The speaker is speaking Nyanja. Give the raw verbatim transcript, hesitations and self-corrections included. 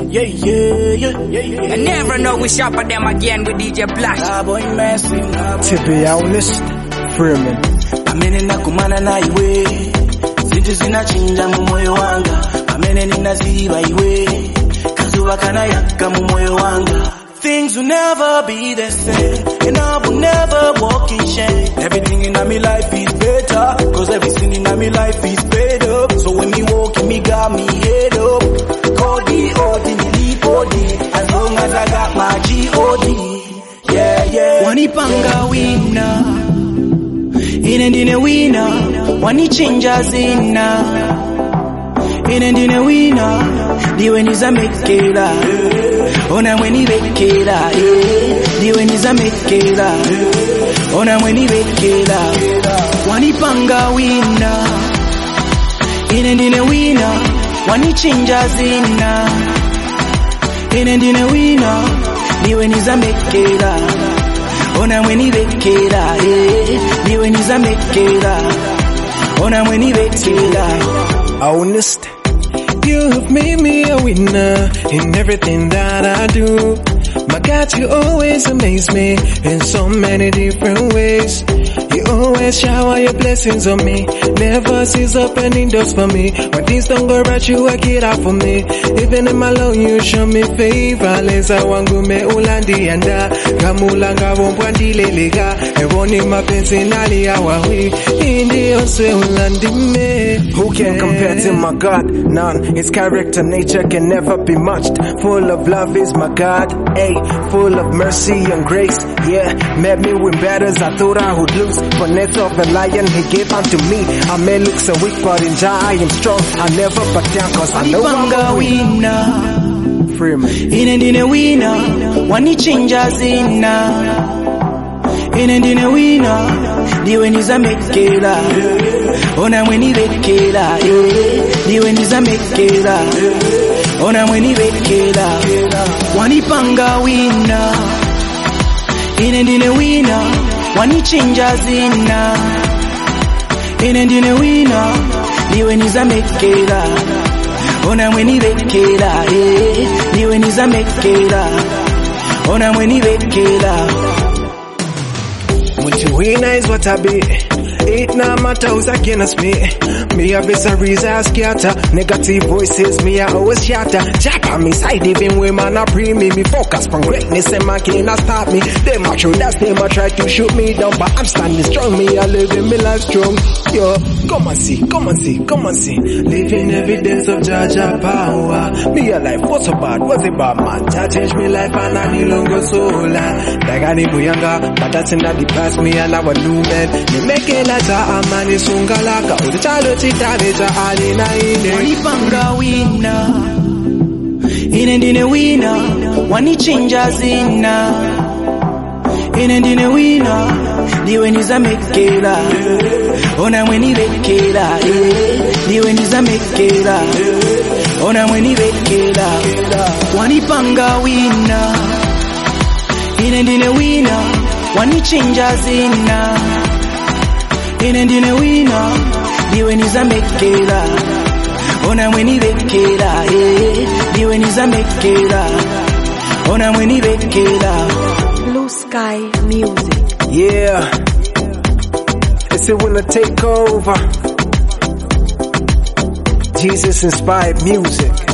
Yeah, yeah, yeah, yeah, yeah. I never know we shop at them again with D J Black. Nah, boy, massive. Nah, boy. Tippy honest, Freeman. Amene nakumana na iwe, zintu zinachinja mu moyo wanga. Amene ninaziba iwe, kazuba kanayaka mu moyo wanga. Things will never be the same, and I will never walk in shame. Everything in my life is better, cause everything in my life is paid up. So when me walk, me got me head up. Cody, Odi, Lee, Odi, as long as I got my G O D. Yeah, yeah. Wanipanga winner, inendine winner. Wanichinja zina, inendine winner. Diwe niza mekela, ona mweni bekela. Diwe niza mekela, ona mweni bekela. Wanipanga winner, inendine winner. Wanichinja zina, inendine winner. Diwe niza mekela, ona mweni bekela. Diwe niza mekela, ona mweni bekela. Honest. You have made me a winner in everything that I do. My God, you always amaze me in so many different ways. You always shower your blessings on me, never cease opening doors for me. When things don't go right, you work it out for me. Even in my low, you show me favor. Leza wangu me ulandi anda, kamulanga wombwandi lelega. Ewoni mapenzi nali ya wawi, indi ose ulandi me. Who can compare to my God? None. His character, nature can never be matched. Full of love is my God, ayy. Full of mercy and grace, yeah. Made me win battles I thought I would lose. But next of the lion he gave unto me. I may look so weak, but in Jah I am strong. I never back down cause I know I'm a winner. Freeman. Inendine winner, wanichinja zina. Inendine winner, diwe niza mekela. Ona mweni bekela, diwe niza mekela. Ona mweni bekela. Wanipanga winner, inendine winner. Wanichinja zina, inendine winner. Diwe niza mekela, ona mweni bekela. Diwe niza mekela, ona mweni bekela. Muntu winner is what I be. It no matter who's against me. Me have this a reason I scatter. Negative voices, me I always shatter. Jab on me side even when man a pre me. Me focus from greatness and man cannot stop me. They match you, that's them a try to shoot me down. But I'm standing strong, me I live in me life strong. Yo, come and see, come and see, come and see. Living evidence of Jaja power. Me a life, what's about, what's it about man? Jah change me life and I no longer soul. Dagani buyanga, but that's in the past me and our new man. Me make it like amani sungalaka uchalo chitabeja alina ine. Wanipanga winner, inendine winner. Wanichinja zina, inendine winner. Diwe niza mekela, ona mweni bekela. Diwe niza mekela, ona mweni bekela. Wanipanga winner, inendine winner. Wanichinja zina, inendine winner. Diwe niza mekela, ona mweni bekela. Diwe niza mekela, ona mweni bekela. Blue Sky Music. Yeah, it's it when I take over. Jesus inspired music.